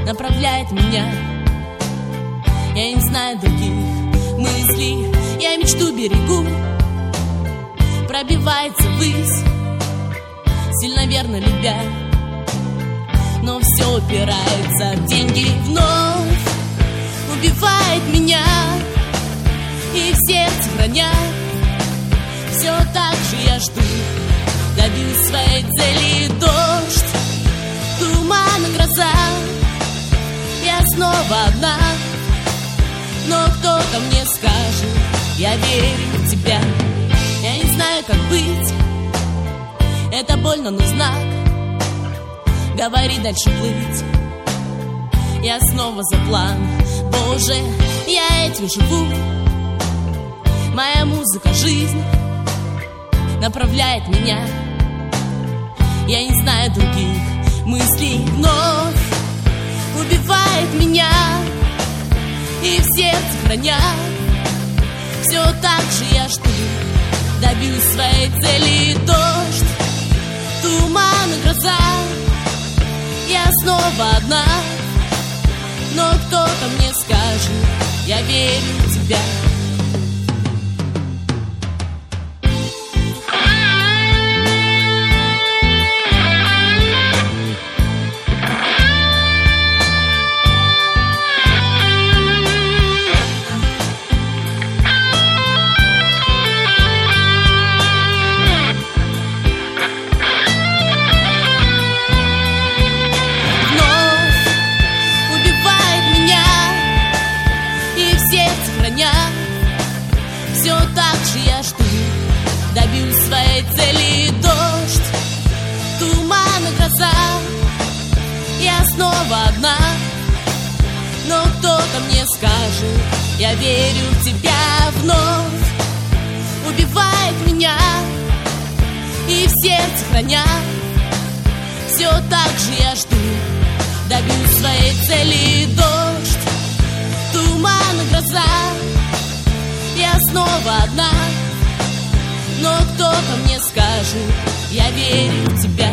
направляет меня. Я не знаю других мыслей, я мечту берегу. Пробивается ввысь, сильно верно любя, но все упирается в деньги. Вновь убивает меня, и в сердце храня. Все так же я жду, добьюсь своей цели. Дождь, туман и гроза, я снова одна. Но кто-то мне скажет: я верю в тебя. Я не знаю, как быть, это больно, но знак. Говори дальше плыть, я снова за план. Боже, я этим живу. Моя музыка, жизнь направляет меня. Я не знаю других мыслей. Вновь убивает меня, и в сердце храня. Все так же я жду, добьюсь своей цели. Дождь, туман и гроза, я снова одна. Но кто-то мне скажет: я верю в тебя. Все так же я жду, добьюсь своей цели. Дождь, туман и гроза, я снова одна. Но кто-то мне скажет: я верю в тебя. Вновь убивает меня, и в сердце храня. Все так же я жду, добьюсь своей цели. Дождь, туман и гроза, я снова одна. Но кто-то мне скажет: я верю в тебя.